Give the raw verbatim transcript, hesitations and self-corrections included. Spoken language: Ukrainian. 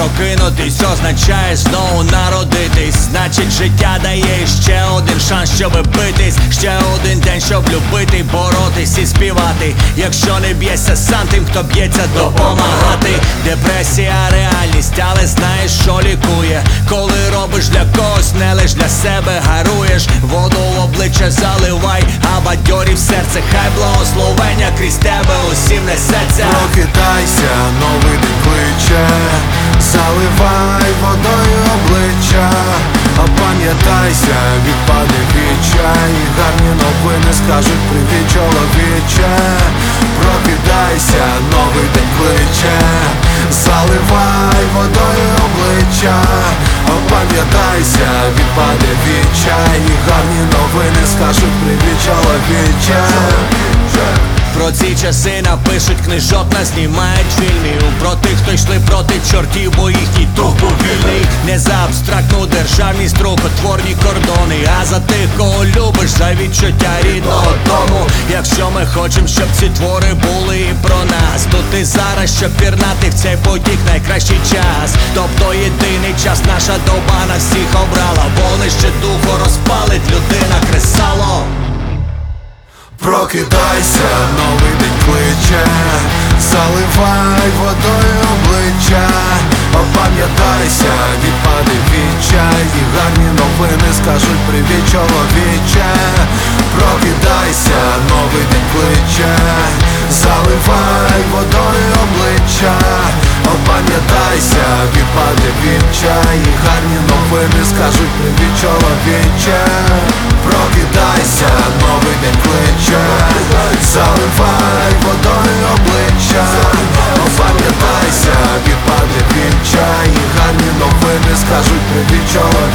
Прокинутись означає знову народитись. Значить, життя дає ще один шанс, щоб битись. Ще один день, щоб любити, боротись і співати. Якщо не б'єшся сам, тим, хто б'ється, допомагати. Депресія реальність, але знаєш, що лікує. Коли робиш для когось, не лиш для себе гаруєш. Воду в обличчя заливай, а бадьорі в серце. Хай благословення крізь тебе усім несеться. Прокидайся, новий день кличе, заливай водою обличчя. Опам'ятайся, відпаде відчай, гарні новини скажуть привіт, чоловіче. Прокидайся, новий день кличе, заливай водою обличчя. Опам'ятайся, відпаде відчай, гарні новини скажуть привіт, чоловіче. Про ці часи напишуть книжок, нас знімають фільмів. Про тих, хто йшли проти чортів, бо їхній дух був вільний. Не за абстрактну державність, рукотворні кордони, а за тих, кого любиш, за відчуття рідного дому. Якщо ми хочемо, щоб ці твори були і про нас, тут і зараз, щоб пірнати в цей потік найкращий час. Тобто єдиний час, наша доба на всіх обрала. Вогнище духу розпалить, людина кресало. Прокидайся, новий день кличе, заливай водою обличчя. Опам'ятайся, відпаде відчай, і гарні новини скажуть привіт, чоловіче. Прокидайся, новий день кличе, заливай водою обличчя. Опам'ятайся, відпаде відчай, і гарні новини скажуть привіт, чоловіче. Прокидайся, новий день кличе, заливай водою обличчя. Опам'ятайся, відпаде відчай, і гарні новини скажуть привіт, чоловіче.